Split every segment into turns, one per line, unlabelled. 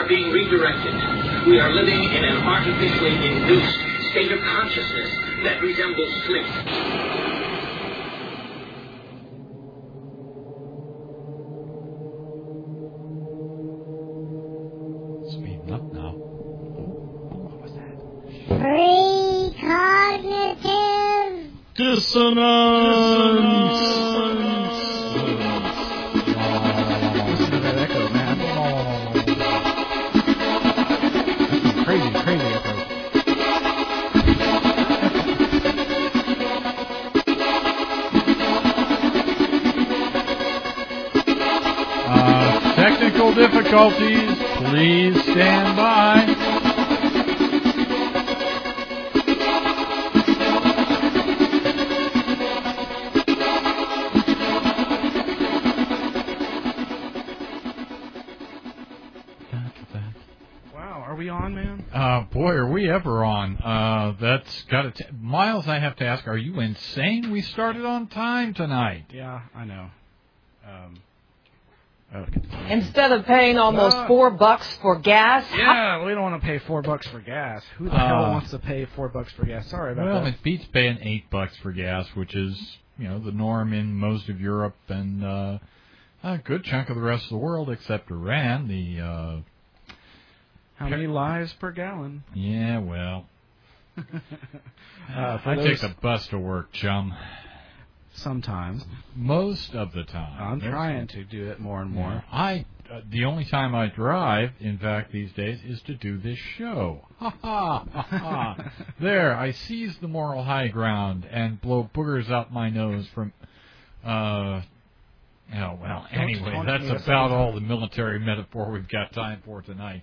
are being redirected. We are living in an artificially induced state of consciousness that resembles sleep.
Speeding up now.
What was that?
Precognitive
dissonance.
Listen to that echo, man. That's some crazy echo.
Technical difficulties. Please stand by.
Wow, are we on, man?
Boy, are we ever on. That's got to... Miles, I have to ask, are you insane? We started on time tonight.
Yeah, I know.
Instead of paying almost $4 for gas.
Yeah, we don't want to pay $4 for gas. Who the hell wants to pay $4 for gas? Sorry about that.
Well, it beats paying $8 for gas, which is, the norm in most of Europe and a good chunk of the rest of the world, except Iran.
How many lives per gallon?
Yeah, well, I take the bus to work, chum.
Sometimes.
Most of the time.
I'm trying to do it more and more.
The only time I drive, in fact, these days, is to do this show. Ha ha ha ha. There, I seize the moral high ground and blow boogers out my nose from. Anyway, that's about all the military metaphor we've got time for tonight.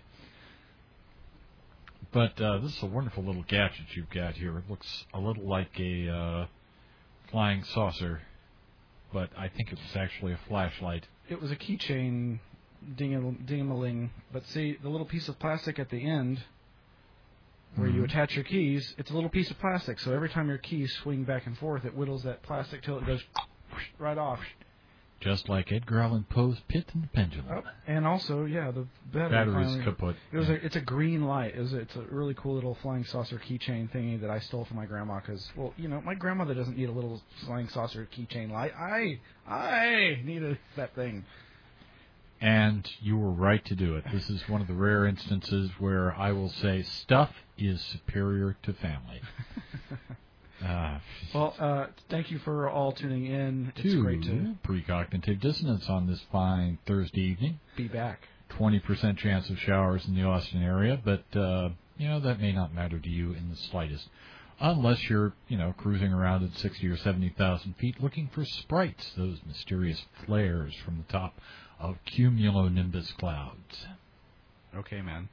But this is a wonderful little gadget you've got here. It looks a little like a flying saucer, but I think it was actually a flashlight.
It was a keychain ding-a-ling, but see, the little piece of plastic at the end where you attach your keys, it's a little piece of plastic, so every time your keys swing back and forth, it whittles that plastic till it goes right off.
Just like Edgar Allan Poe's Pit and the Pendulum.
Oh, and also, the
battery's kaput.
It's a green light. It's a really cool little flying saucer keychain thingy that I stole from my grandma because, my grandmother doesn't need a little flying saucer keychain light. I needed that thing.
And you were right to do it. This is one of the rare instances where I will say stuff is superior to family.
Thank you for all tuning in. It's
to
great to
Precognitive Dissonance on this fine Thursday evening.
Be back.
20% chance of showers in the Austin area, but, that may not matter to you in the slightest. Unless you're, cruising around at 60 or 70,000 feet looking for sprites, those mysterious flares from the top of cumulonimbus clouds.
Okay, man.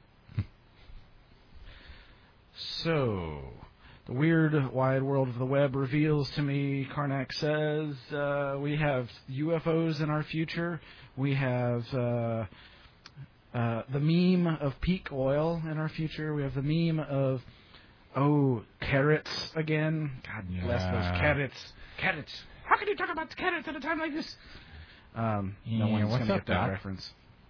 So... The weird wide world of the web reveals to me, Karnak says, we have UFOs in our future. We have the meme of peak oil in our future. We have the meme of, carrots again. God bless those carrots. Carrots. How can you talk about carrots at a time like this? No one's going to get that reference.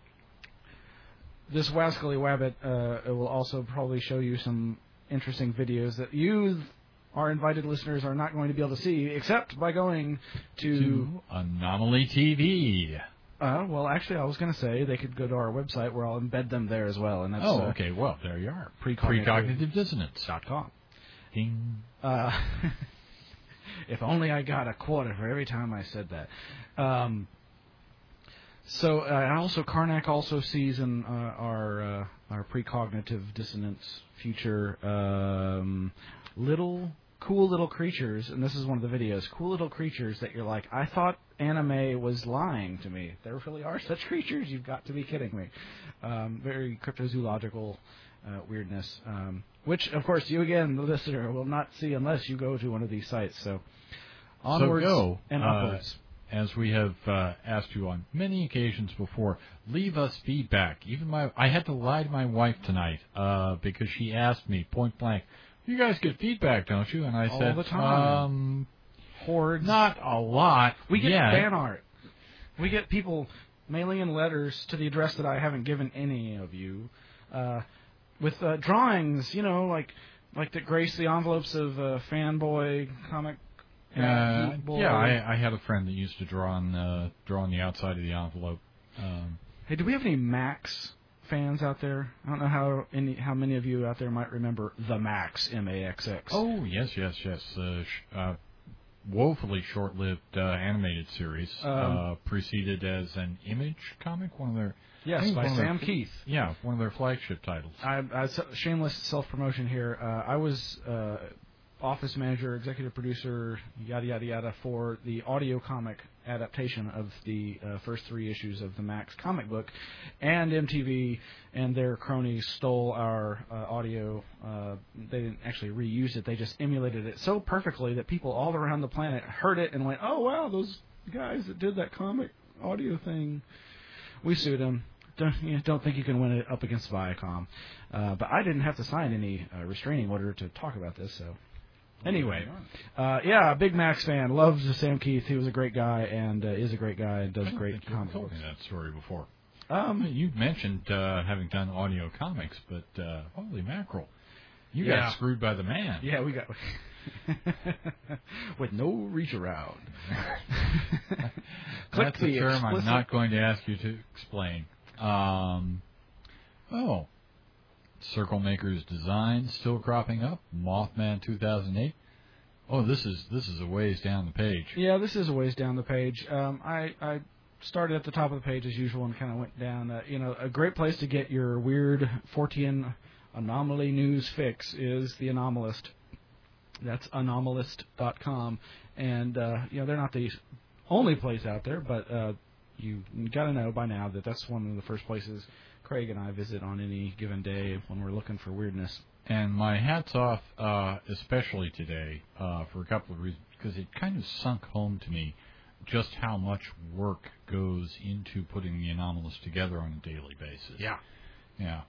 This Wascally Wabbit it will also probably show you some interesting videos that you, our invited listeners, are not going to be able to see except by going to
Anomaly TV.
Well, actually, I was going to say they could go to our website where I'll embed them there as well. And that's,
okay. Well, there you are. PrecognitivDissonance.com. Ding.
If only I got a quarter for every time I said that. So also Karnak also sees in our precognitive dissonance future cool little creatures, and this is one of the videos. Cool little creatures that you're like, I thought anime was lying to me. There really are such creatures. You've got to be kidding me. Very cryptozoological weirdness, which of course you again, the listener, will not see unless you go to one of these sites. So onwards and upwards.
As we have asked you on many occasions before, leave us feedback. I had to lie to my wife tonight because she asked me point blank, "You guys get feedback, don't you?" And I said,
"All the time." Hordes.
Not a lot.
We get fan art. We get people mailing in letters to the address that I haven't given any of you. with drawings, like that grace the envelopes of Fanboy comic.
I had a friend that used to draw on the outside of the envelope.
Hey, do we have any Max fans out there? I don't know how many of you out there might remember the Max, M-A-X-X.
Oh, yes. Woefully short-lived animated series, preceded as an Image comic, one of their...
Yes, by Sam Keith.
Yeah, one of their flagship titles.
Shameless self-promotion here. I was office manager, executive producer, yada, yada, yada, for the audio comic adaptation of the first 3 issues of the Max comic book, and MTV and their cronies stole our audio. They didn't actually reuse it. They just emulated it so perfectly that people all around the planet heard it and went, oh, wow, those guys that did that comic audio thing. We sued them. Don't think you can win it up against Viacom. But I didn't have to sign any restraining order to talk about this, so... Anyway, big Max fan. Loves Sam Keith. He was a great guy and is a great guy and does great comic books.
I've told me that story before. You mentioned having done audio comics, but holy mackerel, you got screwed by the man.
Yeah, we got with no reach around.
That's a term I'm not going to ask you to explain. Circle Maker's design still cropping up. Mothman 2008. Oh, this is a ways down the page.
Yeah, this is a ways down the page. I started at the top of the page as usual and kind of went down. A great place to get your weird Fortean anomaly news fix is the Anomalist. That's anomalist.com, and they're not the only place out there, but you got to know by now that that's one of the first places Craig and I visit on any given day when we're looking for weirdness.
And my hat's off, especially today, for a couple of reasons, because it kind of sunk home to me just how much work goes into putting the Anomalist together on a daily basis. Yeah.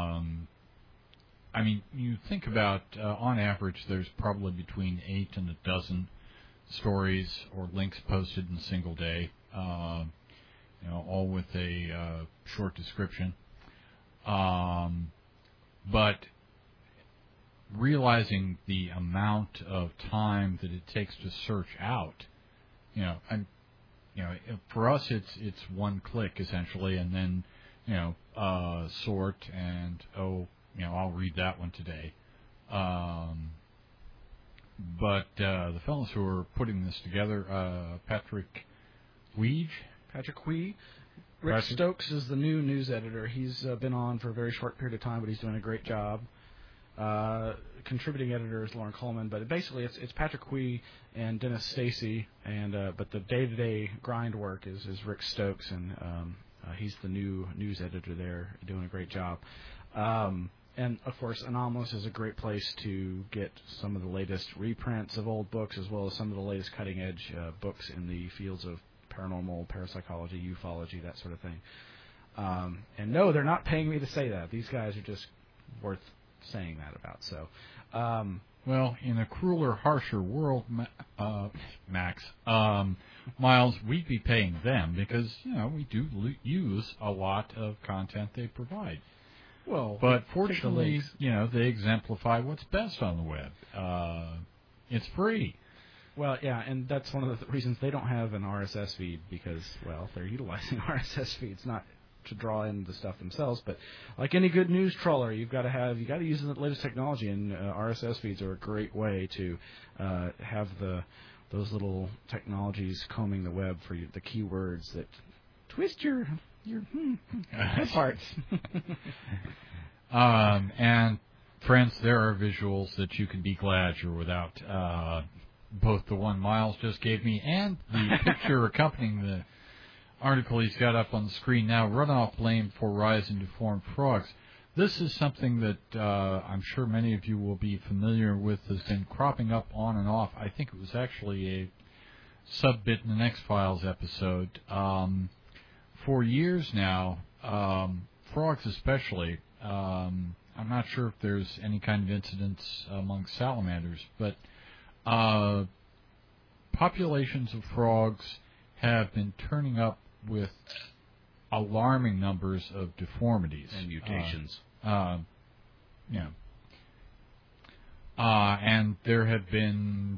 I mean, you think about, on average, there's probably between 8 and a dozen stories or links posted in a single day, all with a short description. But realizing the amount of time that it takes to search out, for us it's one click essentially, and then sort and I'll read that one today. But the fellows who are putting this together, Patrick Weege. Rick Stokes is the new news editor. He's been on for a very short period of time, but he's doing a great job. Contributing editor is Lauren Coleman, but basically it's Patrick Quee and Dennis Stacy, and but the day-to-day grind work is Rick Stokes, and he's the new news editor there, doing a great job. And, of course, Anomalous is a great place to get some of the latest reprints of old books, as well as some of the latest cutting-edge books in the fields of paranormal, parapsychology, ufology, that sort of thing. And no, they're not paying me to say that. These guys are just worth saying that about. So, well, in a crueler, harsher world, Max, Miles, we'd be paying them because we do use a lot of content they provide.
Well,
but fortunately, they exemplify what's best on the web. It's free.
Well, yeah, and that's one of the reasons they don't have an RSS feed because, well, they're utilizing RSS feeds not to draw in the stuff themselves, but like any good news trawler, you got to use the latest technology, and RSS feeds are a great way to have those little technologies combing the web for the keywords that twist your head parts.
And friends, there are visuals that you can be glad you're without. Both the one Miles just gave me and the picture accompanying the article he's got up on the screen now, Runoff Blamed for Rise in Deformed Frogs. This is something that I'm sure many of you will be familiar with, has been cropping up on and off. I think it was actually a sub-bit in the X-Files episode. For years now, frogs especially, I'm not sure if there's any kind of incidents among salamanders, but populations of frogs have been turning up with alarming numbers of deformities
and mutations.
And there have been,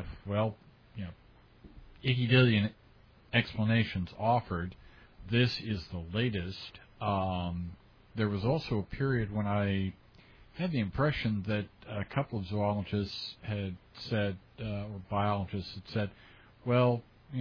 icky-dillion explanations offered. This is the latest. There was also a period when I had the impression that a couple of zoologists had said, or biologists had said, well,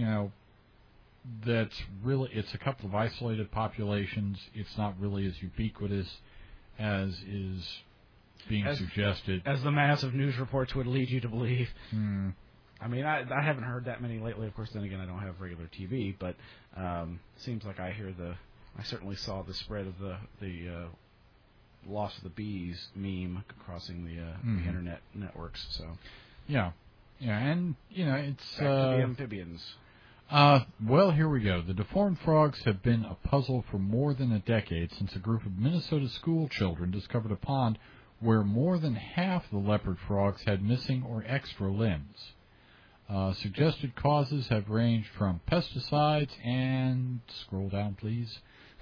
it's a couple of isolated populations. It's not really as ubiquitous as is being suggested.
As the massive news reports would lead you to believe. I mean, I haven't heard that many lately. Of course, then again, I don't have regular TV, but seems like I certainly saw the spread of the loss of the bees meme crossing the internet networks. So,
and it's
back to the amphibians.
Well, here we go. The deformed frogs have been a puzzle for more than a decade since a group of Minnesota school children discovered a pond where more than half the leopard frogs had missing or extra limbs. Suggested causes have ranged from pesticides and... Scroll down, please.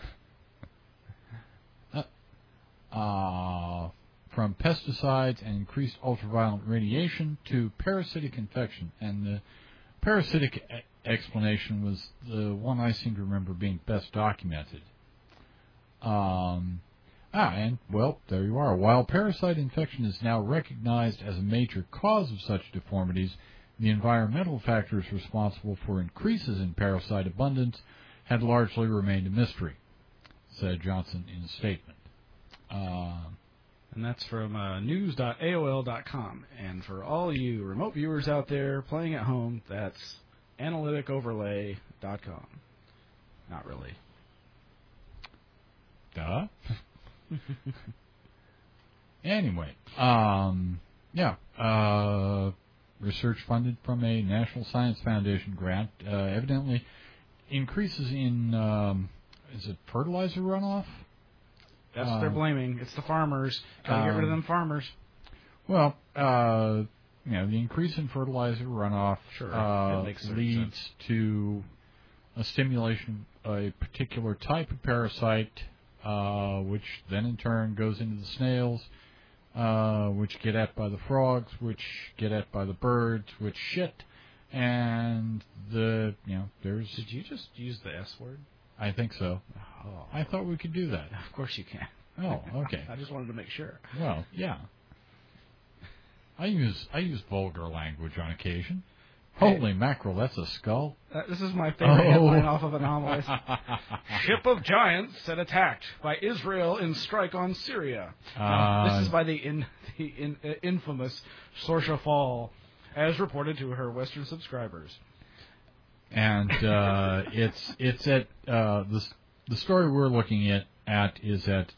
From pesticides and increased ultraviolet radiation to parasitic infection. And the parasitic explanation was the one I seem to remember being best documented. And, well, there you are. While parasite infection is now recognized as a major cause of such deformities, the environmental factors responsible for increases in parasite abundance had largely remained a mystery, said Johnson in a statement.
And that's from news.aol.com. And for all you remote viewers out there playing at home, that's analyticoverlay.com. Not really.
Duh. Anyway, research funded from a National Science Foundation grant. Evidently, increases in, is it fertilizer runoff?
That's what they're blaming. It's the farmers. Gotta get rid of them farmers.
Well, the increase in fertilizer runoff leads to a stimulation of a particular type of parasite, which then in turn goes into the snails, which get at by the frogs, which get at by the birds, which shit, and there's...
Did you just use the S word?
I think so.
Oh.
I thought we could do that.
Of course you can.
Oh, okay.
I just wanted to make sure.
Well, yeah. I use vulgar language on occasion.
Hey.
Holy mackerel, that's a skull.
This is my favorite headline off of Anomalous. Ship of giants set attacked by Israel in strike on Syria. This is by the infamous Sorsha Fall, as reported to her Western subscribers.
And it's at the story we're looking at is at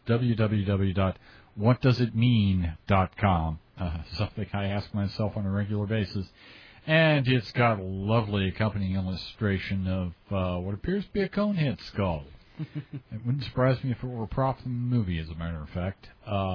www.whatdoesitmean.com, something I ask myself on a regular basis. And it's got a lovely accompanying illustration of what appears to be a conehead skull. It wouldn't surprise me if it were a prop from the movie, as a matter of fact.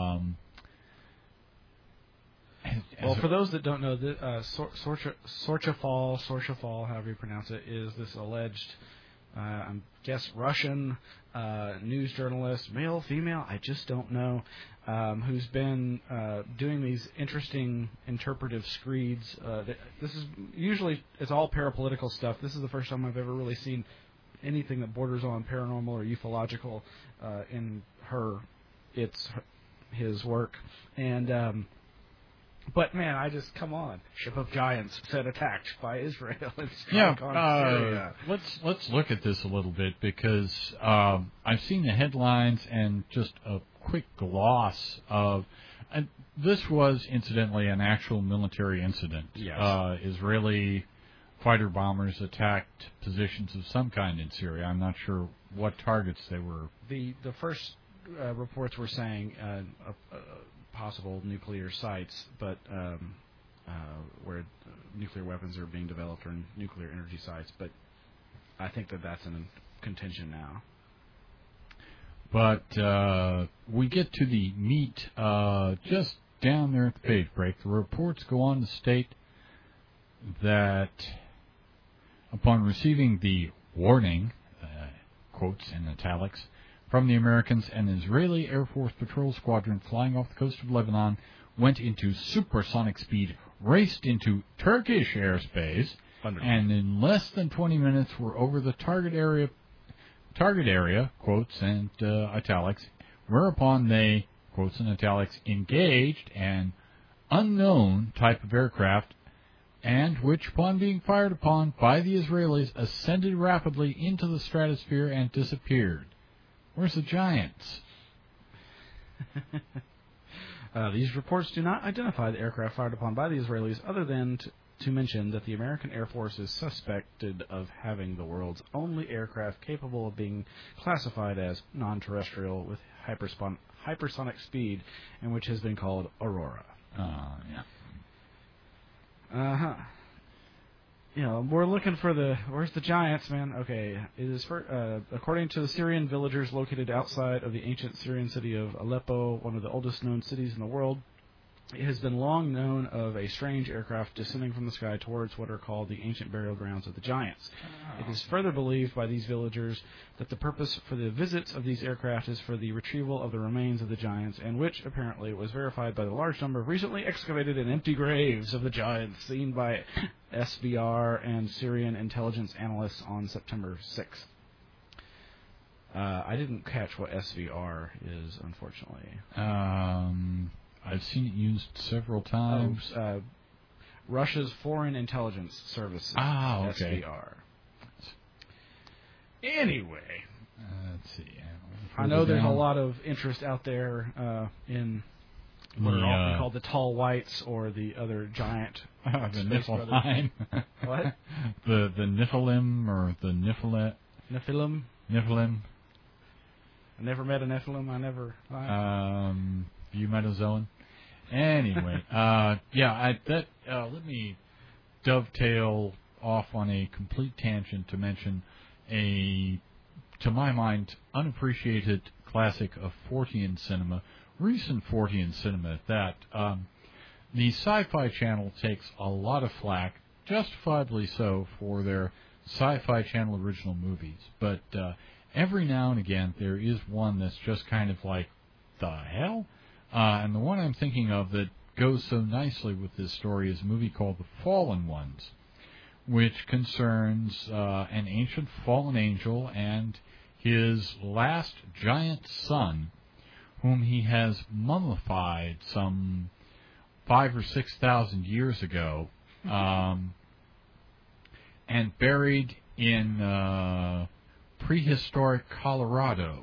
Well, for those that don't know, Sorsha Fall, however you pronounce it, is this alleged, I guess, Russian news journalist, male, female, I just don't know, who's been doing these interesting interpretive screeds. This is usually, it's all parapolitical stuff. This is the first time I've ever really seen anything that borders on paranormal or ufological in his work. And but man, come on, ship of giants said attacked by Israel and strike on Syria.
Let's look at this a little bit because I've seen the headlines and just a quick gloss of. And this was incidentally an actual military incident.
Yes.
Israeli fighter bombers attacked positions of some kind in Syria. I'm not sure what targets they were.
The first reports were saying possible nuclear sites, but where nuclear weapons are being developed or nuclear energy sites. But I think that's in contention now.
But we get to the meat just down there at the page break. The reports go on to state that upon receiving the warning, quotes in italics, from the Americans, an Israeli Air Force patrol squadron flying off the coast of Lebanon went into supersonic speed, raced into Turkish airspace, and in less than 20 minutes were over the target area, quotes and italics, whereupon they, quotes and italics, engaged an unknown type of aircraft, and which, upon being fired upon by the Israelis, ascended rapidly into the stratosphere and disappeared. Where's the Giants?
These reports do not identify the aircraft fired upon by the Israelis, other than to mention that the American Air Force is suspected of having the world's only aircraft capable of being classified as non-terrestrial with hypersonic speed, and which has been called Aurora.
Yeah.
Uh-huh. You know, we're looking for where's the Giants, man? Okay, it is according to the Syrian villagers located outside of the ancient Syrian city of Aleppo, one of the oldest known cities in the world. It has been long known of a strange aircraft descending from the sky towards what are called the ancient burial grounds of the Giants. Oh. It is further believed by these villagers that the purpose for the visits of these aircraft is for the retrieval of the remains of the Giants, and which apparently was verified by the large number of recently excavated and empty graves of the Giants seen by SVR and Syrian intelligence analysts on September 6th. I didn't catch what SVR is, unfortunately.
I've seen it used several times.
Russia's Foreign Intelligence Services.
Ah, okay.
SVR. Anyway.
Let's see.
I know there's a lot of interest out there in what are often called the tall whites or the other giant.
The Niflheim.
What?
The Nephilim or the Nephilim.
Nephilim. I never met a Nephilim. I never.
Metazoan. Anyway, let me dovetail off on a complete tangent to mention a, to my mind, unappreciated classic of Fortean cinema, recent Fortean cinema at that. The Sci-Fi Channel takes a lot of flack, justifiably so, for their Sci-Fi Channel original movies, but every now and again there is one that's just kind of like, the hell? And the one I'm thinking of that goes so nicely with this story is a movie called The Fallen Ones, which concerns an ancient fallen angel and his last giant son, whom he has mummified some 5,000 or 6,000 years ago, and buried in prehistoric Colorado.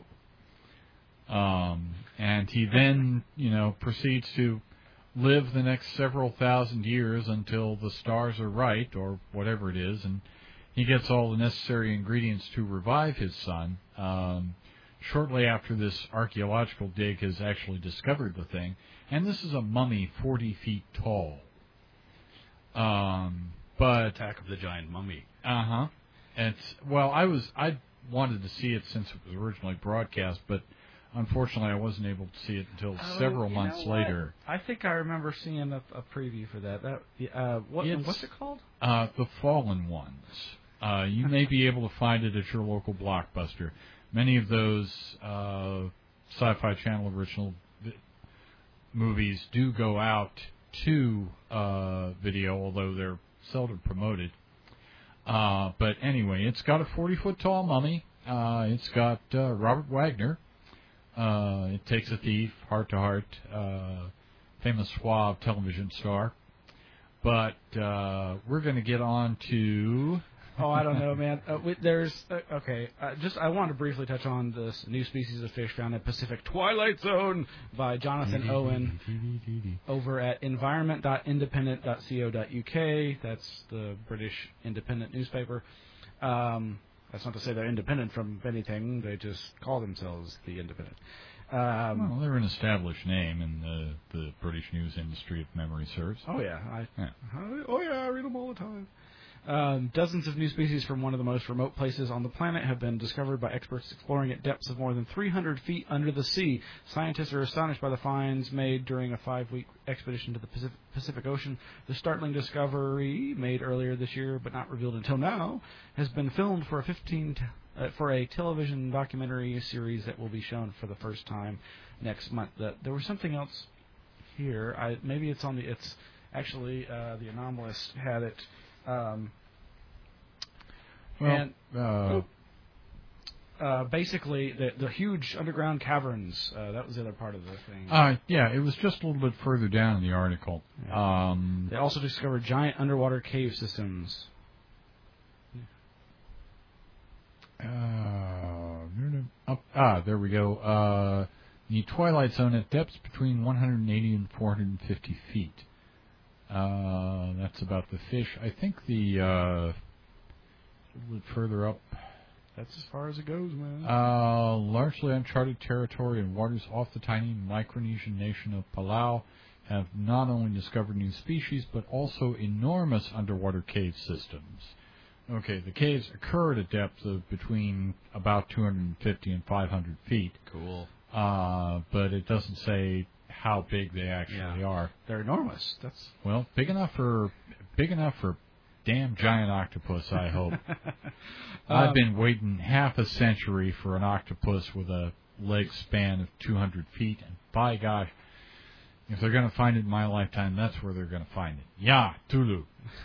And he then, proceeds to live the next several thousand years until the stars are right, or whatever it is, and he gets all the necessary ingredients to revive his son. Shortly after this archaeological dig has actually discovered the thing, and this is a mummy 40 feet tall. But
Attack of the Giant Mummy.
I wanted to see it since it was originally broadcast, but unfortunately, I wasn't able to see it until several months later.
I think I remember seeing a preview for that. What's it called?
The Fallen Ones. You may be able to find it at your local Blockbuster. Many of those Sci-Fi Channel original movies do go out to video, although they're seldom promoted. But anyway, it's got a 40-foot tall mummy. It's got Robert Wagner. It takes a thief, Heart to Heart, famous suave television star. But we're going to get on to...
Oh, I don't know, man. I want to briefly touch on this new species of fish found in Pacific Twilight Zone by Jonathan Owen over at environment.independent.co.uk. That's the British independent newspaper. That's not to say they're independent from anything. They just call themselves the Independent.
Well, they're an established name in the British news industry, if memory serves.
Oh, yeah. I read them all the time. Dozens of new species from one of the most remote places on the planet have been discovered by experts exploring at depths of more than 300 feet under the sea. Scientists are astonished by the finds made during a 5-week expedition to the Pacific Ocean. The startling discovery, made earlier this year but not revealed until now, has been filmed for a for a television documentary series that will be shown for the first time next month. There was something else here. Maybe it's on the. It's actually the Anomalist had it. Basically, the huge underground caverns. That was the other part of the thing.
Yeah, it was just a little bit further down in the article.
Yeah. They also discovered giant underwater cave systems.
There we go. The Twilight Zone at depths between 180 and 450 feet. That's about the fish. I think a little bit further up.
That's as far as it goes, man.
Largely uncharted territory and waters off the tiny Micronesian nation of Palau have not only discovered new species, but also enormous underwater cave systems. Okay, the caves occur at a depth of between about 250 and 500 feet.
Cool.
But it doesn't say how big they actually are.
They're enormous. That's
big enough for damn giant octopus, I hope. I've been waiting half a century for an octopus with a leg span of 200 feet, and by gosh, if they're going to find it in my lifetime, that's where they're going to find it. Yeah, Tulu.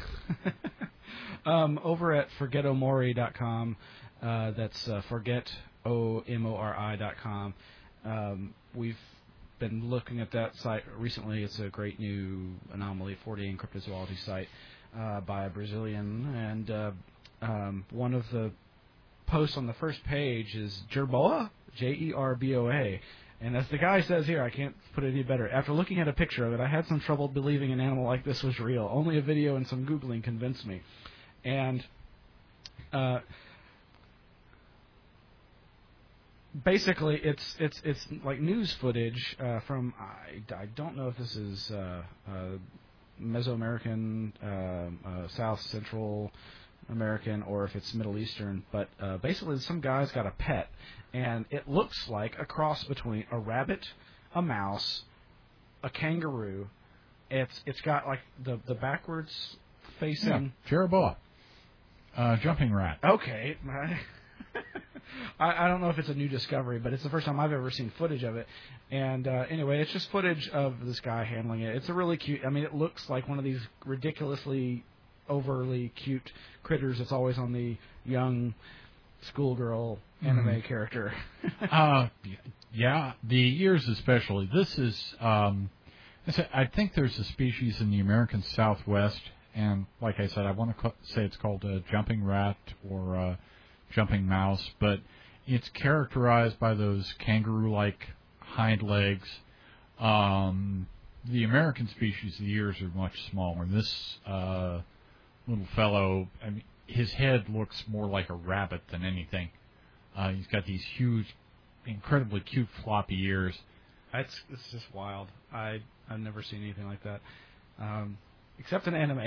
Over at forgetomori.com, that's forgetomori.com. We've been looking at that site recently. It's a great new anomaly 4D and cryptozoology site by a Brazilian, and one of the posts on the first page is Jerboa, Jerboa, and as the guy says here, I can't put it any better. After looking at a picture of it, I had some trouble believing an animal like this was real. Only a video and some Googling convinced me. And basically, it's like news footage from I don't know if this is Mesoamerican, South Central American, or if it's Middle Eastern, but basically some guy's got a pet, and it looks like a cross between a rabbit, a mouse, a kangaroo. It's got like the backwards facing.
Yeah, Jerboa, jumping rat.
Okay. I don't know if it's a new discovery, but it's the first time I've ever seen footage of it. And anyway, it's just footage of this guy handling it. It's a really cute. I mean, it looks like one of these ridiculously, overly cute critters that's always on the young schoolgirl anime character.
Yeah, the ears especially. This is, I think there's a species in the American Southwest, and like I said, I want to say it's called a jumping rat or jumping mouse, but it's characterized by those kangaroo-like hind legs. The American species, the ears are much smaller. This little fellow, I mean, his head looks more like a rabbit than anything. He's got these huge, incredibly cute floppy ears.
It's just wild. I've never seen anything like that, except in anime.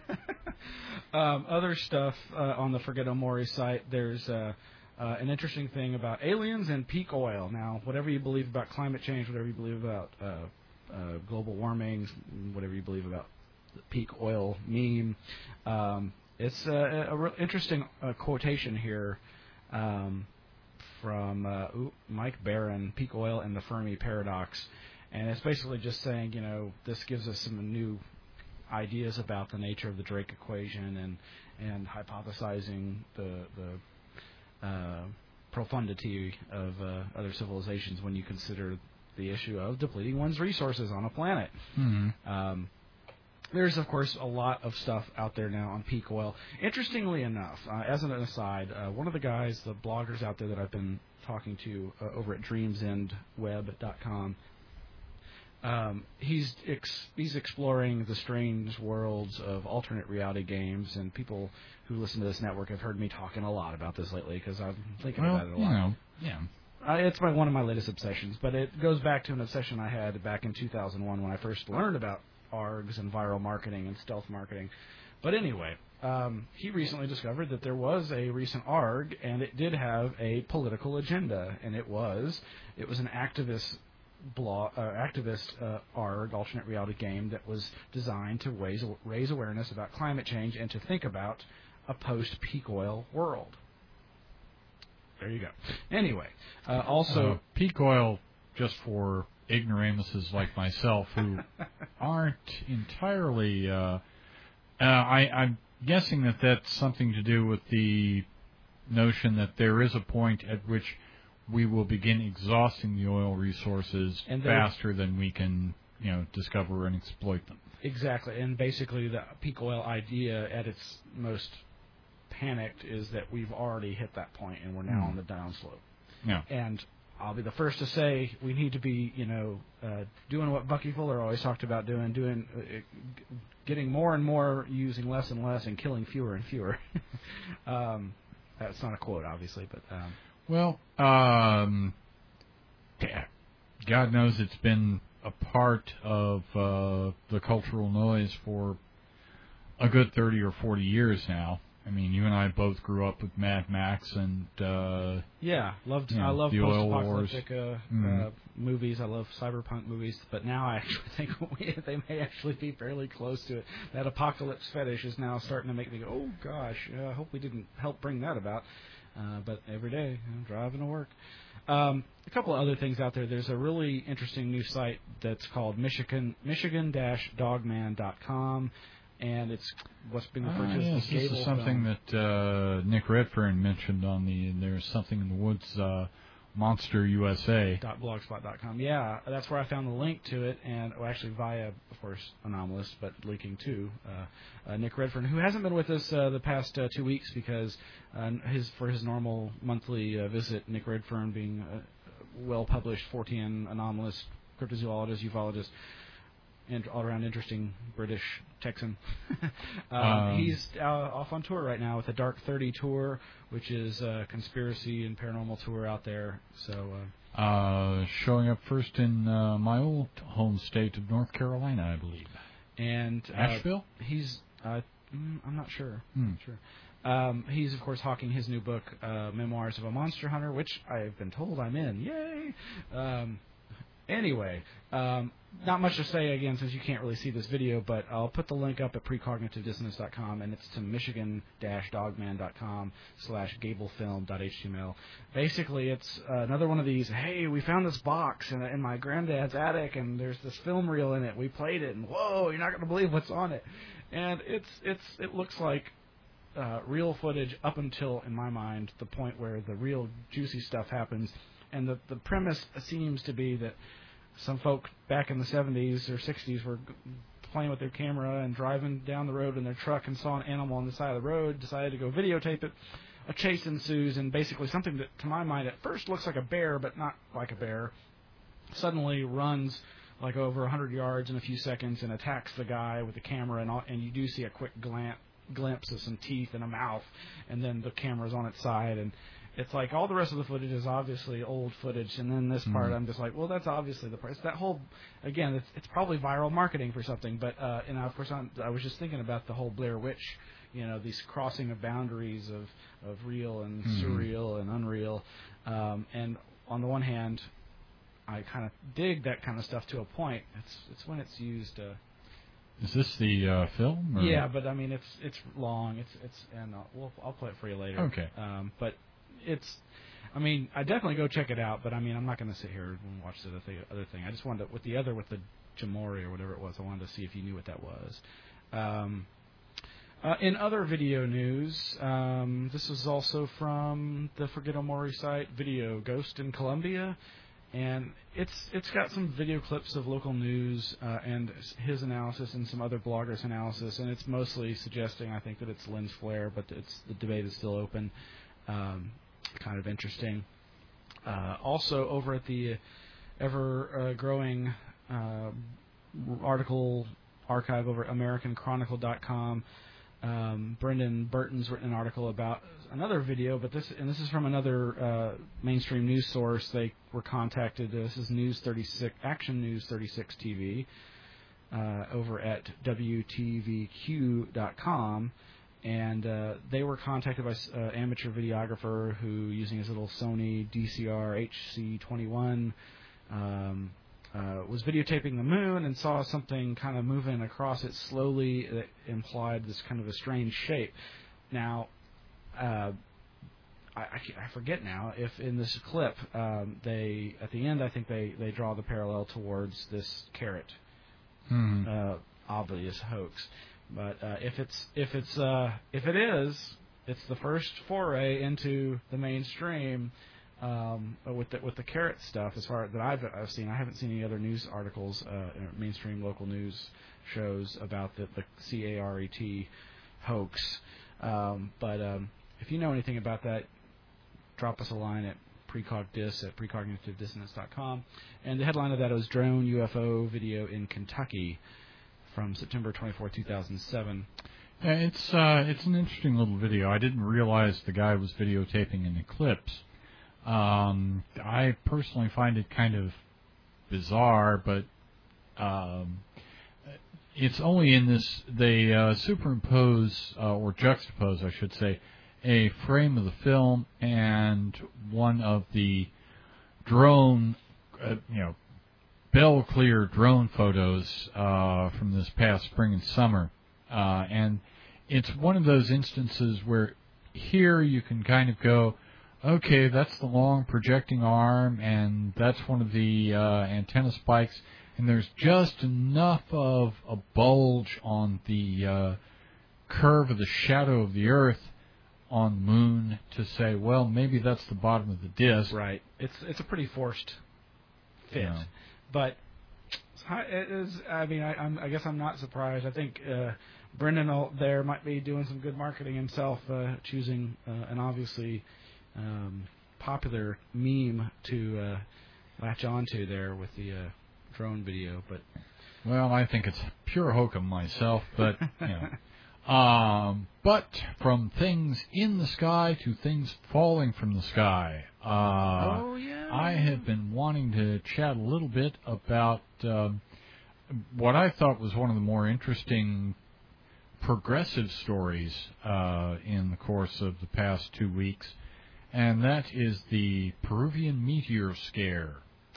Other stuff on the Forgetomori site, there's an interesting thing about aliens and peak oil. Now, whatever you believe about climate change, whatever you believe about global warming, whatever you believe about the peak oil meme, it's a real interesting quotation here from Mike Barron, Peak Oil and the Fermi Paradox. And it's basically just saying, this gives us some new ideas about the nature of the Drake equation and hypothesizing the profundity of other civilizations when you consider the issue of depleting one's resources on a planet.
Mm-hmm.
There's, of course, a lot of stuff out there now on peak oil. Interestingly enough, as an aside, one of the guys, the bloggers out there that I've been talking to over at dreamsendweb.com, he's exploring the strange worlds of alternate reality games, and people who listen to this network have heard me talking a lot about this lately because I'm thinking about it a lot. It's one of my latest obsessions, but it goes back to an obsession I had back in 2001 when I first learned about ARGs and viral marketing and stealth marketing. But anyway, he recently discovered that there was a recent ARG, and it did have a political agenda, and it was an activist ARG, alternate reality game, that was designed to raise awareness about climate change and to think about a post-peak oil world. There you go. Anyway, also
peak oil, just for ignoramuses like myself who aren't entirely. I'm guessing that that's something to do with the notion that there is a point at which we will begin exhausting the oil resources faster than we can, discover and exploit them.
Exactly, and basically the peak oil idea at its most panicked is that we've already hit that point and we're now on the downslope.
Yeah.
And I'll be the first to say we need to be, doing what Bucky Fuller always talked about doing, getting more and more, using less and less, and killing fewer and fewer. That's not a quote, obviously, but.
God knows it's been a part of the cultural noise for a good 30 or 40 years now. I mean, you and I both grew up with Mad Max and
I love
the oil wars.
Movies. I love cyberpunk movies, but now I actually think they may actually be fairly close to it. That apocalypse fetish is now starting to make me go, oh gosh, I hope we didn't help bring that about. But every day, driving to work. A couple of other things out there. There's a really interesting new site that's called Michigan-Dogman.com. And it's what's been referred to as the
This is something that Nick Redfern mentioned on There's Something in the Woods Monster USA.
.blogspot.com. Yeah, that's where I found the link to it, and actually via, of course, Anomalous, but linking to Nick Redfern, who hasn't been with us the past 2 weeks because for his normal monthly visit, Nick Redfern being a well-published Fortean anomalist, cryptozoologist, ufologist, and all-around interesting British Texan. He's off on tour right now with the Dark 30 tour, which is a conspiracy and paranormal tour out there. So
showing up first in my old home state of North Carolina, I believe.
And
Asheville?
He's I'm not sure. He's, of course, hawking his new book, Memoirs of a Monster Hunter, which I've been told I'm in. Yay! Anyway, not much to say, again, since you can't really see this video, but I'll put the link up at precognitivedissonance.com, and it's to michigan-dogman.com/gablefilm.html. Basically, it's another one of these, hey, we found this box in my granddad's attic, and there's this film reel in it. We played it, and whoa, you're not going to believe what's on it. And it looks like real footage up until, in my mind, the point where the real juicy stuff happens. And the premise seems to be that some folk back in the 70s or 60s were playing with their camera and driving down the road in their truck and saw an animal on the side of the road, decided to go videotape it. A chase ensues, and basically something that, to my mind, at first looks like a bear, but not like a bear, suddenly runs like over 100 yards in a few seconds and attacks the guy with the camera, and you do see a quick glimpse of some teeth and a mouth, and then the camera's on its side, and it's like all the rest of the footage is obviously old footage, and then this part I'm just like, well, that's obviously the price. That whole, again, it's probably viral marketing for something, but and of course I was just thinking about the whole Blair Witch, these crossing of boundaries of real and surreal and unreal, and on the one hand, I kind of dig that kind of stuff to a point. It's when it's used.
Is this the film? Or?
Yeah, but I mean it's long. And I'll play it for you later.
Okay.
But I definitely go check it out, but I'm not going to sit here and watch the other thing. I just wanted to, with the Jamori or whatever it was, I wanted to see if you knew what that was. In other video news, this was also from the Forget Omori site, Video Ghost in Colombia, and it's got some video clips of local news and his analysis and some other bloggers' analysis, and it's mostly suggesting, I think, that it's lens flare, but the debate is still open. Kind of interesting. Also, over at the ever-growing article archive over at AmericanChronicle.com, Brendan Burton's written an article about another video, but this is from another mainstream news source. They were contacted. This is News 36, Action News 36 TV, over at WTVQ.com. And they were contacted by an amateur videographer who, using his little Sony DCR HC21, was videotaping the moon and saw something kind of moving across it slowly that implied this kind of a strange shape. Now, I forget now if in this clip they at the end I think they draw the parallel towards this carrot obvious hoax, but if it is, it's the first foray into the mainstream with the carrot stuff. As far that I've seen, I haven't seen any other news articles, mainstream local news shows about the CARET hoax. But if you know anything about that, drop us a line at precogdis at precognitivedissonance.com. And the headline of that was Drone UFO Video in Kentucky from September 24, 2007.
Yeah, it's an interesting little video. I didn't realize the guy was videotaping an eclipse. I personally find it kind of bizarre, but it's only in this, they superimpose, or juxtapose, I should say, a frame of the film and one of the drone, bell-clear drone photos from this past spring and summer. And it's one of those instances where here you can kind of go, okay, that's the long projecting arm, and that's one of the antenna spikes, and there's just enough of a bulge on the curve of the shadow of the Earth on the moon to say, well, maybe that's the bottom of the disk.
Right. It's a pretty forced fit,
Yeah.
but it is. I mean, I guess I'm not surprised. I think Brendan there might be doing some good marketing himself, choosing an obviously popular meme to latch onto there with the drone video. But
Well, I think it's pure hokum myself, but but from things in the sky to things falling from the sky. I have been wanting to chat a little bit about what I thought was one of the more interesting progressive stories in the course of the past 2 weeks, and that is the Peruvian meteor scare.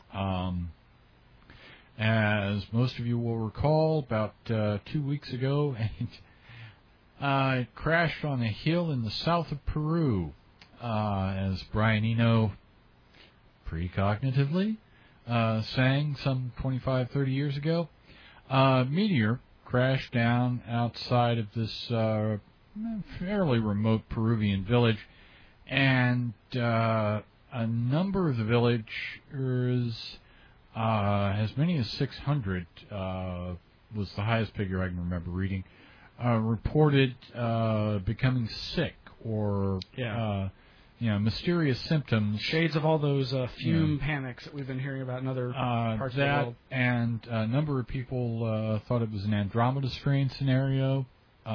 As most of you will recall, about 2 weeks ago, it crashed on a hill in the south of Peru. As Brian Eno precognitively sang some 25, 30 years ago, meteor crashed down outside of this fairly remote Peruvian village, and a number of the villagers, as many as 600 was the highest figure I can remember reading, reported becoming sick or mysterious symptoms.
Shades of all those fume panics that we've been hearing about in other parts of the world.
And a number of people thought it was an Andromeda strain scenario.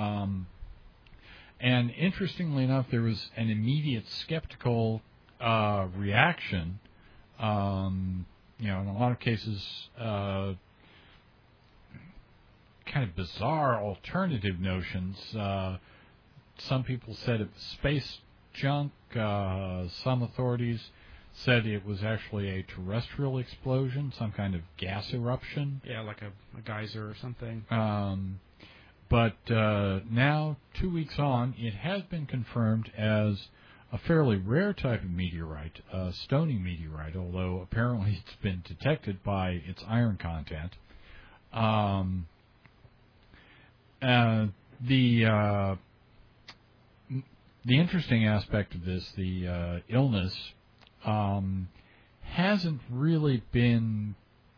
And interestingly enough, there was an immediate skeptical reaction. In a lot of cases, kind of bizarre alternative notions. Some people said it was space junk. Some authorities said it was actually a terrestrial explosion, some kind of gas eruption.
Yeah, like a geyser or something.
But now, 2 weeks on, it has been confirmed as a fairly rare type of meteorite, a stony meteorite, although apparently it's been detected by its iron content. The interesting aspect of this, the illness, hasn't really been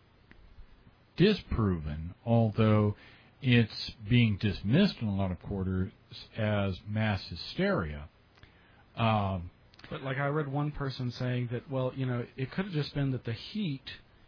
disproven, although it's being dismissed in a lot of quarters as mass hysteria.
But like I read one person saying that, well, it could have just been that the heat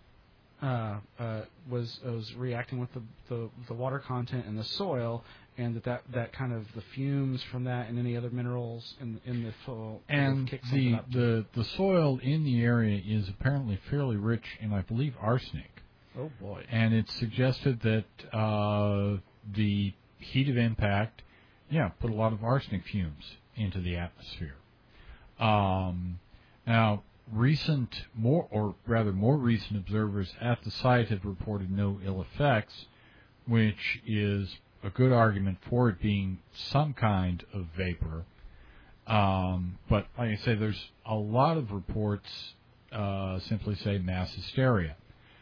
was reacting with the water content in the soil, and that kind of the fumes from that and any other minerals in the soil.
And the soil in the area is apparently fairly rich in, I believe, arsenic.
Oh boy!
And it's suggested that the heat of impact, put a lot of arsenic fumes into the atmosphere. Now, more recent observers at the site have reported no ill effects, which is a good argument for it being some kind of vapor. But like I say, there's a lot of reports simply say mass hysteria.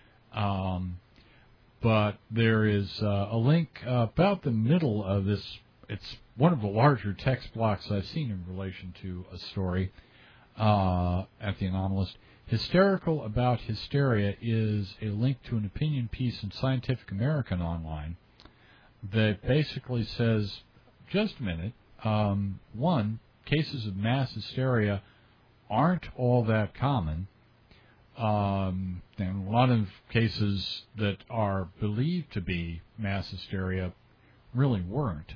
But there is a link about the middle of this. It's one of the larger text blocks I've seen in relation to a story at the Anomalist. Hysterical About Hysteria is a link to an opinion piece in Scientific American online that basically says, just a minute, one, cases of mass hysteria aren't all that common. And a lot of cases that are believed to be mass hysteria really weren't.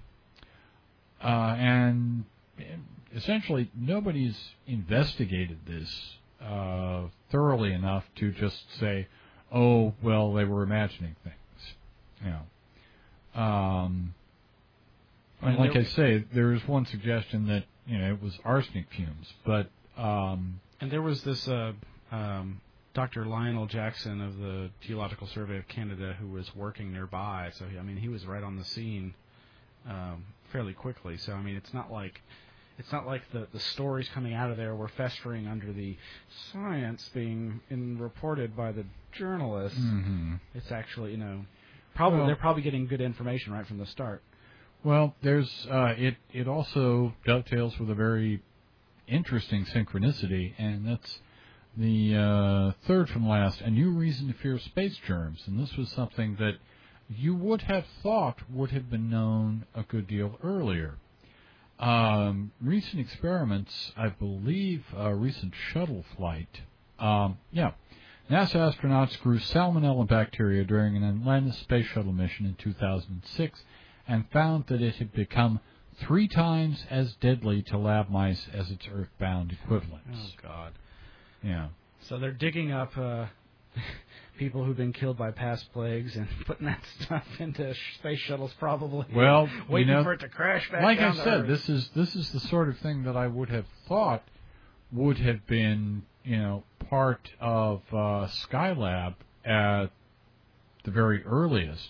And essentially, nobody's investigated this thoroughly enough to just say, oh, well, they were imagining things. You know. And like I say, there is one suggestion that, it was arsenic fumes, but...
and there was this Dr. Lionel Jackson of the Geological Survey of Canada who was working nearby, so, he was right on the scene fairly quickly. So, it's not like the stories coming out of there were festering under the science being reported by the journalists.
Mm-hmm.
It's actually, they're probably getting good information right from the start.
Well, there's it also dovetails with a very interesting synchronicity, and that's the third from last, A New Reason to Fear Space Germs. And this was something that you would have thought would have been known a good deal earlier. Recent experiments, I believe, a recent shuttle flight. NASA astronauts grew salmonella bacteria during an Atlantis space shuttle mission in 2006 and found that it had become 3 times as deadly to lab mice as its earthbound equivalents.
Oh, God.
Yeah.
So they're digging up people who've been killed by past plagues and putting that stuff into space shuttles, probably.
Well,
waiting for it to crash back.
Like
down
I said,
Earth.
this is the sort of thing that I would have thought would have been, part of Skylab at the very earliest.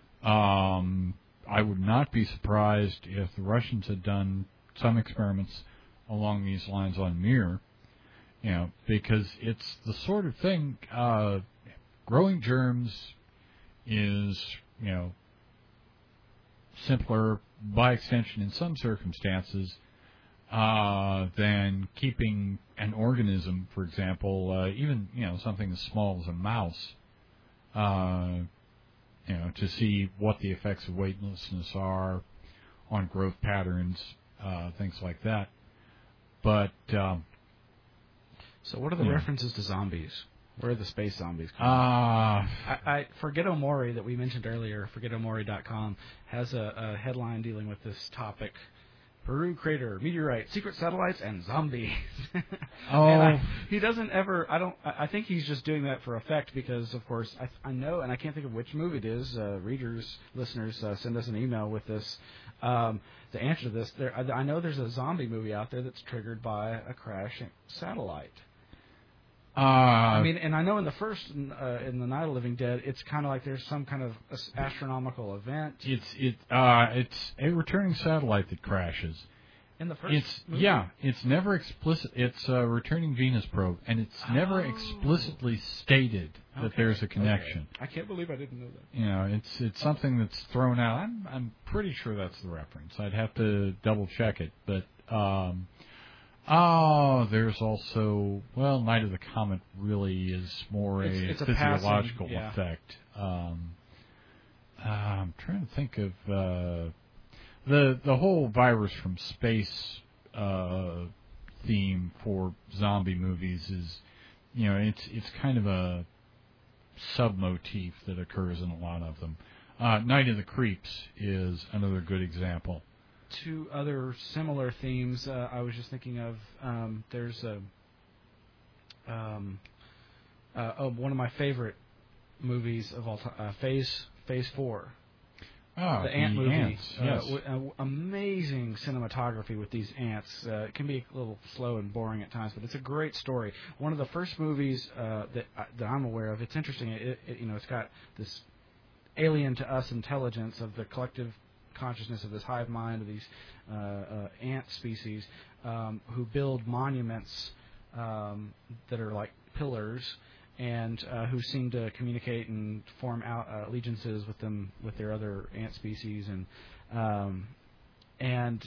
I would not be surprised if the Russians had done some experiments along these lines on Mir. Because it's the sort of thing, growing germs is, simpler by extension in some circumstances than keeping an organism, for example, even, something as small as a mouse, to see what the effects of weightlessness are on growth patterns, things like that. But...
So what are the references to zombies? Where are the space zombies coming from? Forget Omori that we mentioned earlier, forgetomori.com, has a headline dealing with this topic. Peru crater, meteorite, secret satellites, and zombies. And he doesn't ever, I think he's just doing that for effect because, of course, I know, and I can't think of which movie it is. Listeners, send us an email with this. The answer to this, I know there's a zombie movie out there that's triggered by a crashing satellite. And I know in the first, in the Night of the Living Dead, it's kind of like there's some kind of astronomical event.
It's a returning satellite that crashes.
In the first movie?
It's never explicit. It's a returning Venus probe, and it's never explicitly stated that there's a connection.
Okay. I can't believe I didn't know that.
It's something that's thrown out. I'm pretty sure that's the reference. I'd have to double check it, but there's also Night of the Comet really is more it's a physiological effect. I'm trying to think of the whole virus from space theme for zombie movies is, it's kind of a sub-motif that occurs in a lot of them. Night of the Creeps is another good example.
2 other similar themes I was just thinking of. There's one of my favorite movies of all time, Phase 4.
The
ant movie.
Ants, yes.
Amazing cinematography with these ants. It can be a little slow and boring at times, but it's a great story. One of the first movies that I'm aware of. It's interesting. It's got this alien to us intelligence of the collective consciousness of this hive mind of these ant species who build monuments that are like pillars, and who seem to communicate and form allegiances with them, with their other ant species, and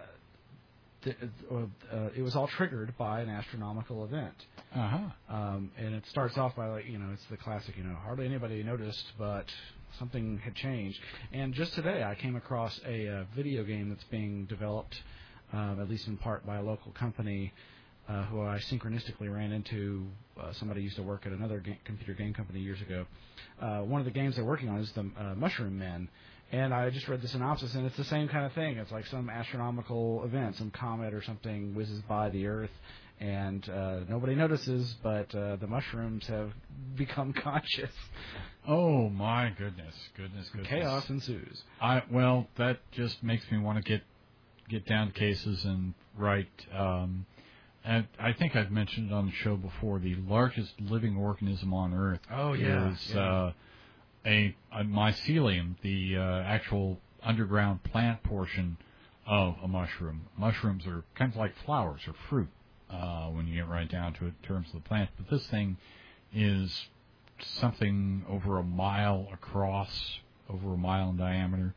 it was all triggered by an astronomical event. And it starts off by, like, it's the classic, hardly anybody noticed, but something had changed. And just today I came across a video game that's being developed, at least in part by a local company, who I synchronistically ran into. Somebody used to work at another computer game company years ago. One of the games they're working on is the Mushroom Men. And I just read the synopsis, and it's the same kind of thing. It's like some astronomical event, some comet or something whizzes by the Earth, and nobody notices, but the mushrooms have become conscious.
Oh, my goodness.
Chaos ensues.
Well, that just makes me want to get down to cases and write. And I think I've mentioned it on the show before, the largest living organism on Earth is a mycelium, the actual underground plant portion of a mushroom. Mushrooms are kind of like flowers or fruit when you get right down to it in terms of the plant. But this thing is something over a mile across, over a mile in diameter,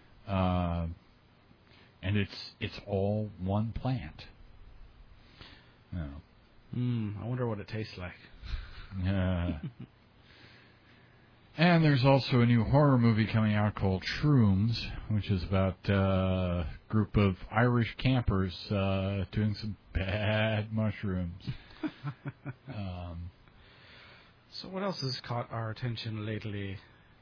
and it's all one plant.
I wonder what it tastes like.
And there's also a new horror movie coming out called Shrooms, which is about a group of Irish campers doing some bad mushrooms.
So what else has caught our attention lately?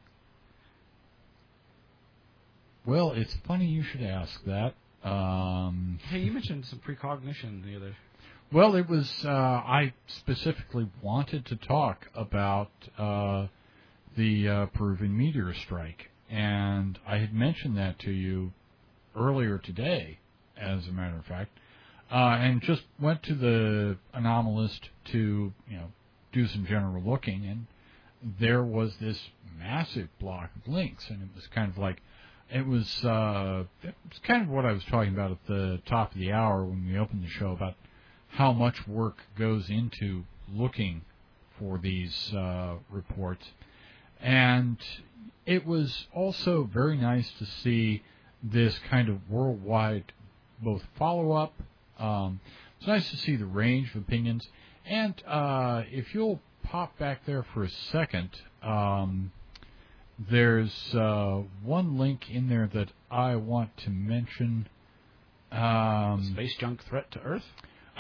Well, it's funny you should ask that.
Hey, you mentioned some precognition the other.
Well, it was, I specifically wanted to talk about the Peruvian meteor strike, and I had mentioned that to you earlier today, as a matter of fact, and just went to the Anomalist to, do some general looking, and there was this massive block of links, and it was kind of like, it was kind of what I was talking about at the top of the hour when we opened the show about how much work goes into looking for these reports. And it was also very nice to see this kind of worldwide both follow-up. It's nice to see the range of opinions. And if you'll pop back there for a second, there's one link in there that I want to mention.
Space junk threat to Earth?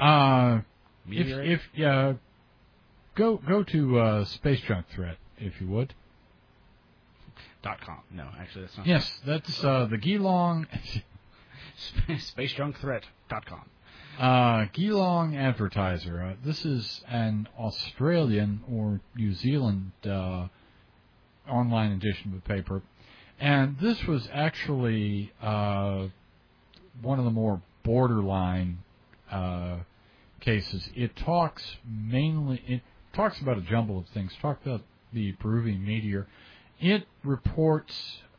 Go to Space Junk Threat, if you would.
.com. No, actually, that's not.
Yes, that's the Geelong.
SpaceJunkThreat.com.
Geelong Advertiser. This is an Australian or New Zealand online edition of the paper, and this was actually one of the more borderline cases. It talks about a jumble of things. Talk about the Peruvian meteor. It reports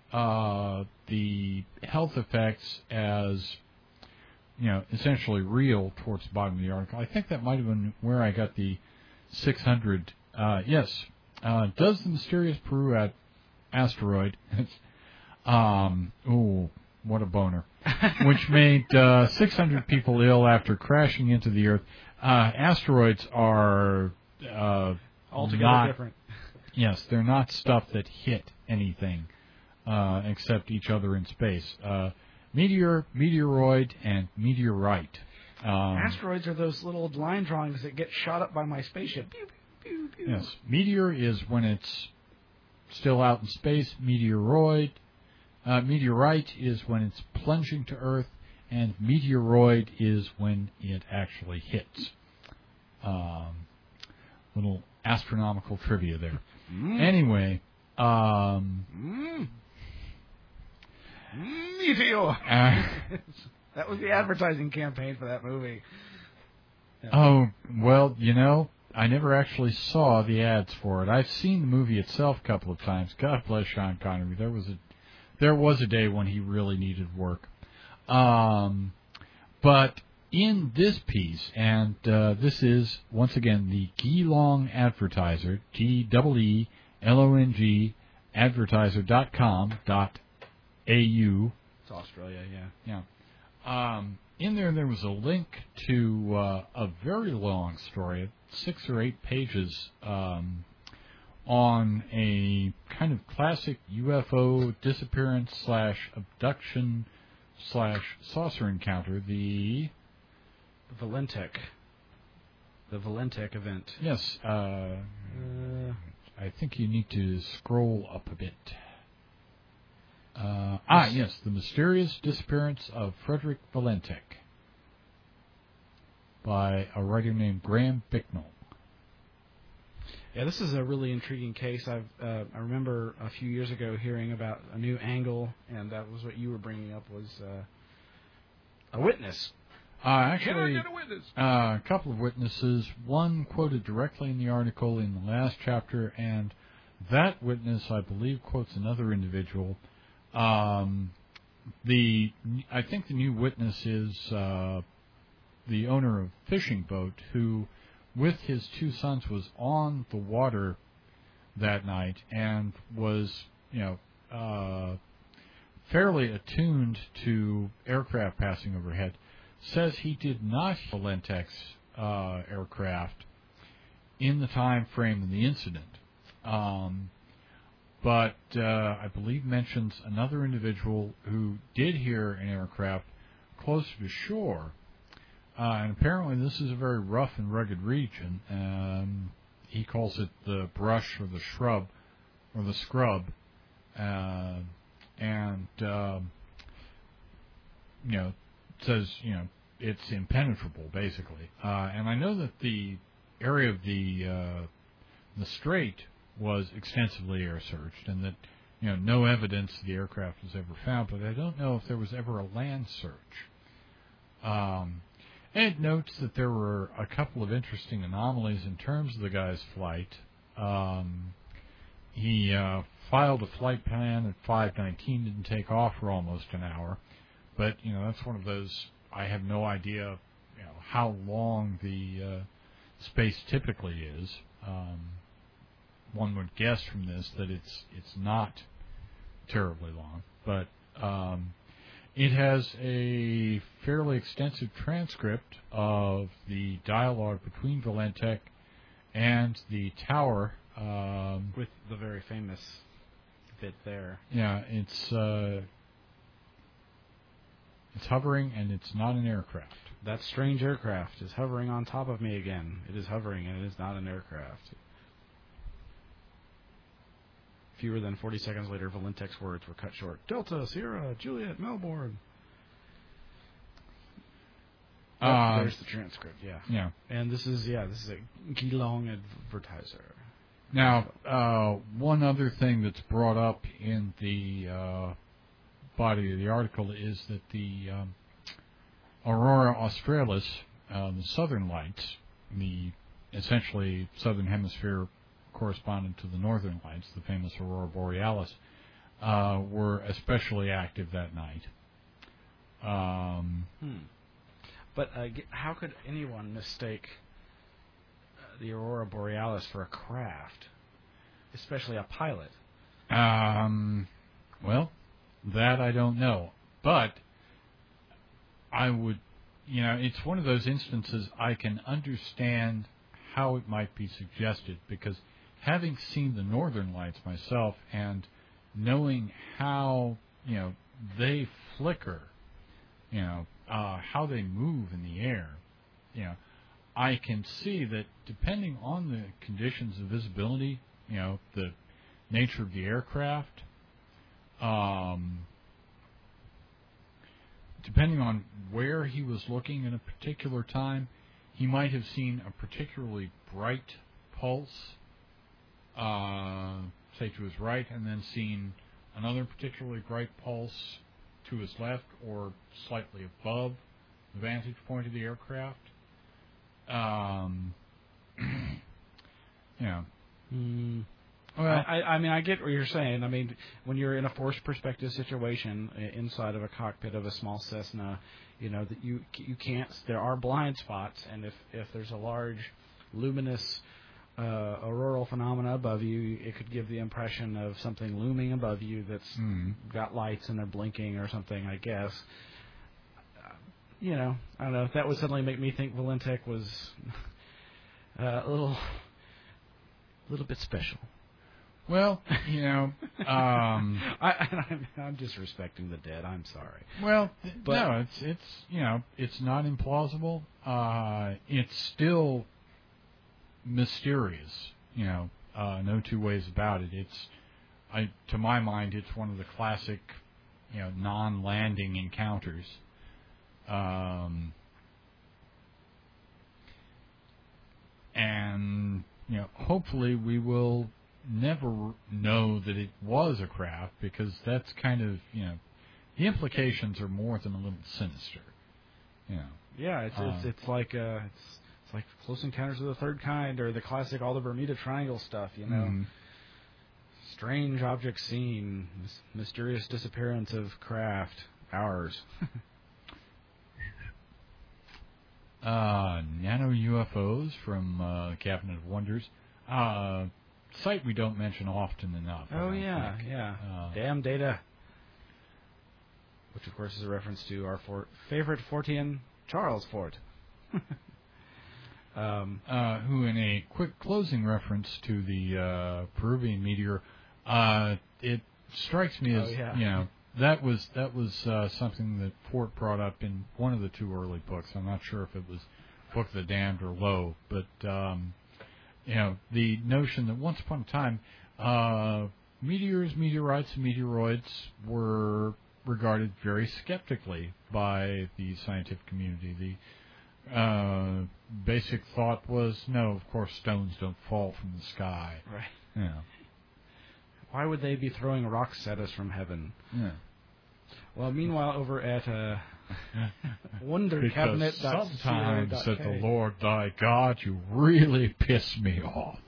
the health effects as, essentially real towards the bottom of the article. I think that might have been where I got the 600. Yes. Does the mysterious Peru asteroid, what a boner, which made 600 people ill after crashing into the Earth. Asteroids are
altogether different.
Yes, they're not stuff that hit anything except each other in space. Meteor, meteoroid, and meteorite.
Asteroids are those little line drawings that get shot up by my spaceship. Pew, pew, pew.
Yes, meteor is when it's still out in space. Meteoroid, meteorite is when it's plunging to Earth, and meteoroid is when it actually hits. Little astronomical trivia there. Anyway,
Meteor. That was the advertising campaign for that movie. Yeah.
Oh, well, I never actually saw the ads for it. I've seen the movie itself a couple of times. God bless Sean Connery. There was a there was a day when he really needed work. But in this piece, and this is, once again, the Geelong Advertiser, GEELONG, advertiser.com.au.
It's Australia, yeah.
Yeah. In there was a link to a very long story, 6 or 8 pages, on a kind of classic UFO disappearance / abduction / saucer encounter, the
Valentech. The Valentech event.
Yes. I think you need to scroll up a bit. Yes, the mysterious disappearance of Frederick Valentech by a writer named Graham Bicknell.
Yeah, this is a really intriguing case. I remember a few years ago hearing about a new angle, and that was what you were bringing up, was a witness.
Actually,
Can I get a witness?
A couple of witnesses. One quoted directly in the article in the last chapter, and that witness, I believe, quotes another individual. I think the new witness is the owner of a fishing boat who, with his 2 sons, was on the water that night and was, fairly attuned to aircraft passing overhead. Says he did not see Valentech's aircraft in the time frame of the incident. But I believe mentions another individual who did hear an aircraft closer to shore. And apparently this is a very rough and rugged region. He calls it the brush or the shrub or the scrub. Says, it's impenetrable, basically. And I know that the area of the strait was extensively air searched, and that no evidence of the aircraft was ever found. But I don't know if there was ever a land search. And it notes that there were a couple of interesting anomalies in terms of the guy's flight. He filed a flight plan at 5:19, didn't take off for almost an hour. But that's one of those. I have no idea, how long the space typically is. One would guess from this that it's not terribly long, but it has a fairly extensive transcript of the dialogue between Valentech and the tower,
with the very famous bit there.
Yeah, it's hovering, and it's not an aircraft.
That strange aircraft is hovering on top of me again. It is hovering, and it is not an aircraft. Fewer than 40 seconds later, Valentech's words were cut short. Delta, Sierra, Juliet, Melbourne. There's the transcript, yeah.
Yeah.
And this is a Geelong Advertiser.
Now, one other thing that's brought up in the body of the article is that the Aurora Australis, the Southern Lights, the essentially Southern Hemisphere correspondent to the Northern Lights, the famous Aurora Borealis, were especially active that night.
But how could anyone mistake the Aurora Borealis for a craft, especially a pilot?
Well, that I don't know. But I would, it's one of those instances I can understand how it might be suggested, because having seen the Northern Lights myself and knowing how, they flicker, how they move in the air, I can see that depending on the conditions of visibility, the nature of the aircraft, depending on where he was looking in a particular time, he might have seen a particularly bright pulse, say to his right, and then seen another particularly bright pulse to his left or slightly above the vantage point of the aircraft. Well,
I mean, I get what you're saying. I mean, when you're in a forced perspective situation inside of a cockpit of a small Cessna, that you can't. There are blind spots, and if there's a large, luminous auroral phenomena above you, it could give the impression of something looming above you that's got lights and they're blinking or something, I guess. I don't know. That would suddenly make me think Valentech was a little bit special.
Well,
I'm disrespecting the dead. I'm sorry.
Well,
But-
no, it's not implausible. It's still mysterious. No two ways about it. To my mind, it's one of the classic, non-landing encounters. And hopefully we will never know that it was a craft, because that's kind of, the implications are more than a little sinister.
Yeah, it's like Close Encounters of the Third Kind, or the classic all the Bermuda Triangle stuff. Strange object seen, mysterious disappearance of craft, ours.
Nano UFOs from Cabinet of Wonders. Site we don't mention often enough.
Oh, yeah. Damn Data. Which, of course, is a reference to our favorite Fortean, Charles Fort.
Who, in a quick closing reference to the Peruvian meteor, it strikes me as, that was something that Fort brought up in one of the two early books. I'm not sure if it was Book of the Damned or Low, but the notion that once upon a time, meteors, meteorites, and meteoroids were regarded very skeptically by the scientific community. The basic thought was, no, of course, stones don't fall from the sky.
Right. Why would they be throwing rocks at us from heaven?
Yeah.
Well, meanwhile, over at
Because
wondercabinet.co.uk.
sometimes, said the Lord thy God, you really piss me off.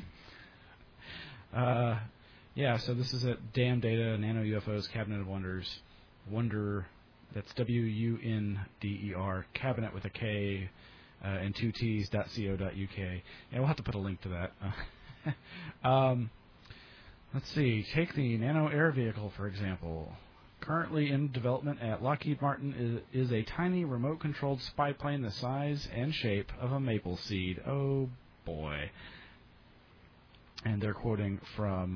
So this is at Damn Data, Nano UFOs, Cabinet of Wonders. Wonder, that's WUNDER, cabinet with a K and two T's.co.uk. Yeah, we'll have to put a link to that. Let's see. Take the Nano Air Vehicle, for example. Currently in development at Lockheed Martin is a tiny remote-controlled spy plane the size and shape of a maple seed. Oh, boy. And they're quoting from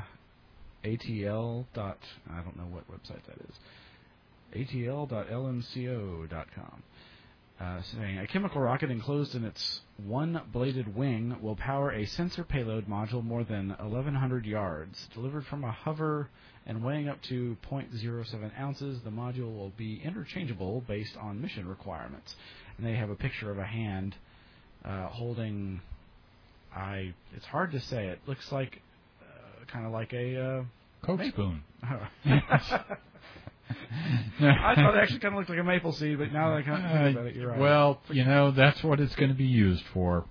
ATL. I don't know what website that is. ATL.lmco.com. Saying a chemical rocket enclosed in its one-bladed wing will power a sensor payload module more than 1,100 yards. Delivered from a hover and weighing up to 0.07 ounces, the module will be interchangeable based on mission requirements. And they have a picture of a hand holding... it's hard to say. It looks like kind of like a...
Coke spoon.
I thought it actually kind of looked like a maple seed, but now that I kind of think about it, you're right.
Well, that's what it's going to be used for.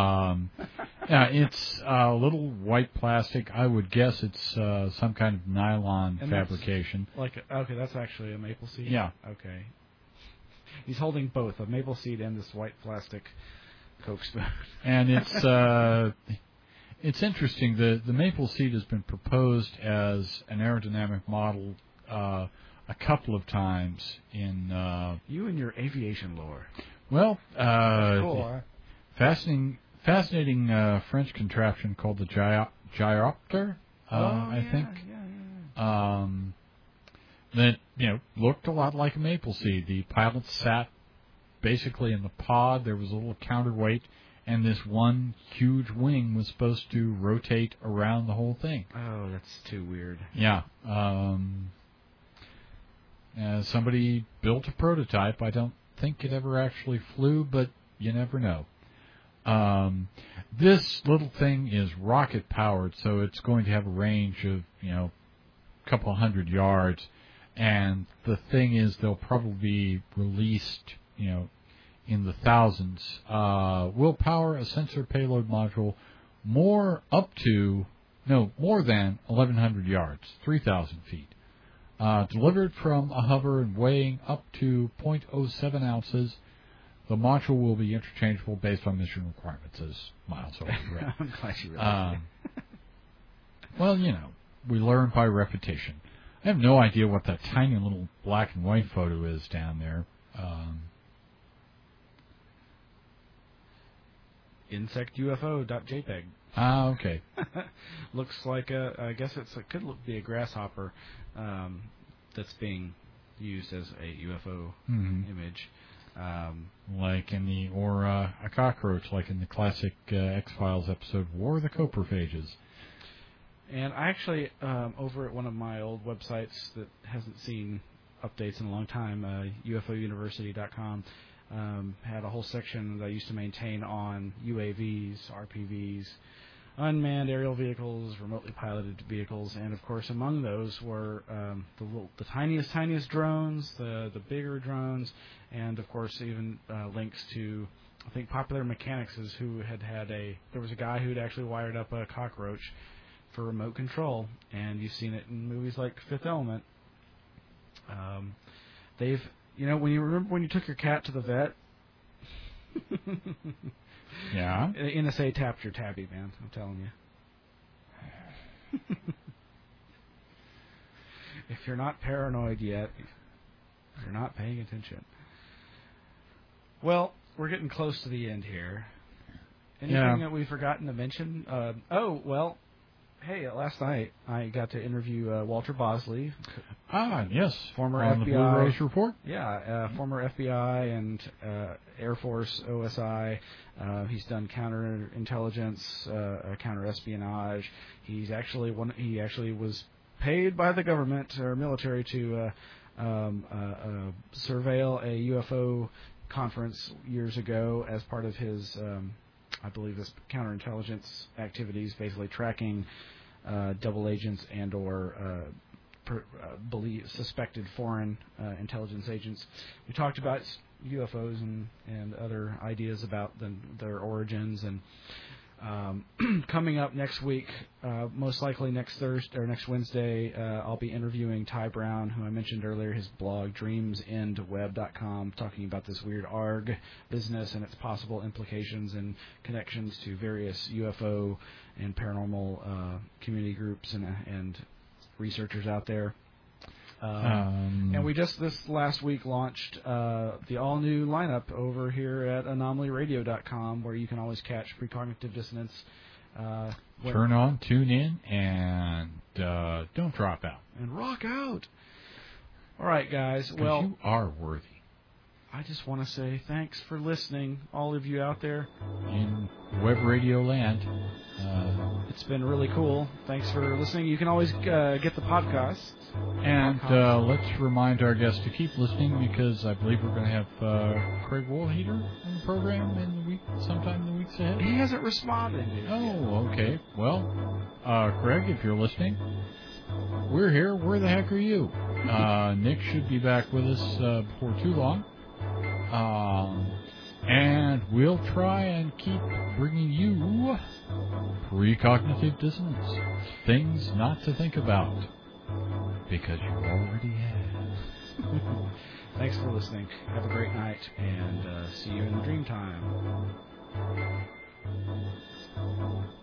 It's a little white plastic. I would guess it's some kind of nylon fabrication.
Okay, that's actually a maple seed?
Yeah.
Okay. He's holding both, a maple seed and this white plastic Coke spoon.
And it's interesting. The maple seed has been proposed as an aerodynamic model a couple of times in...
you and your aviation lore.
Well,
cool,
fascinating French contraption called the gyropter, I think.
Yeah.
That, looked a lot like a maple seed. The pilot sat basically in the pod. There was a little counterweight, and this one huge wing was supposed to rotate around the whole thing.
Oh, that's too weird.
Yeah. Somebody built a prototype. I don't think it ever actually flew, but you never know. This little thing is rocket powered, so it's going to have a range of, a couple hundred yards. And the thing is, they'll probably be released, in the thousands. Will power a sensor payload module more up to No, more than 1,100 yards, 3,000 feet. Delivered from a hover and weighing up to 0.07 ounces. The module will be interchangeable based on mission requirements, as Miles already read.
I'm glad you read that.
Well, we learn by repetition. I have no idea what that tiny little black and white photo is down there.
InsectUFO.jpg.
Okay.
Looks like I guess it could be a grasshopper that's being used as a UFO image.
Or a cockroach, like in the classic X-Files episode War of the Coprophages.
And I actually, over at one of my old websites that hasn't seen updates in a long time, UFOuniversity.com, had a whole section that I used to maintain on UAVs, RPVs, unmanned aerial vehicles, remotely piloted vehicles, and of course among those were the tiniest drones, the bigger drones, and of course even links to, I think, Popular Mechanics there was a guy who had actually wired up a cockroach for remote control, and you've seen it in movies like Fifth Element. When you took your cat to the vet.
Yeah.
NSA tapped your tabby, man. I'm telling you. If you're not paranoid yet, you're not paying attention. Well, we're getting close to the end here. Anything that we've forgotten to mention? Hey, last night I got to interview Walter Bosley.
Yes.
Former
on
FBI.
The Blue Rose Report?
Yeah, former FBI and Air Force OSI. He's done counterintelligence, counterespionage. He actually was paid by the government or military to surveil a UFO conference years ago as part of his, I believe, his counterintelligence activities, basically tracking double agents and or suspected foreign intelligence agents. We talked about UFOs and other ideas about their origins, and coming up next week, most likely next Thursday or next Wednesday, I'll be interviewing Ty Brown, who I mentioned earlier, his blog dreamsendweb.com, talking about this weird ARG business and its possible implications and connections to various UFO and paranormal community groups and researchers out there. And we just this last week launched the all-new lineup over here at anomalyradio.com, where you can always catch Precognitive Dissonance.
Turn on, tune in, and don't drop out.
And rock out. All right, guys.
Well, you are worthy.
I just want to say thanks for listening, all of you out there.
In web radio land.
It's been really cool. Thanks for listening. You can always get the podcast.
And let's remind our guests to keep listening, because I believe we're going to have Craig Woolheater on the program sometime in the weeks ahead.
He hasn't responded yet.
Oh, okay. Well, Craig, if you're listening, we're here. Where the heck are you? Nick should be back with us before too long. And we'll try and keep bringing you Precognitive Dissonance. Things not to think about, because you already have.
Thanks for listening. Have a great night, and see you in the dream time.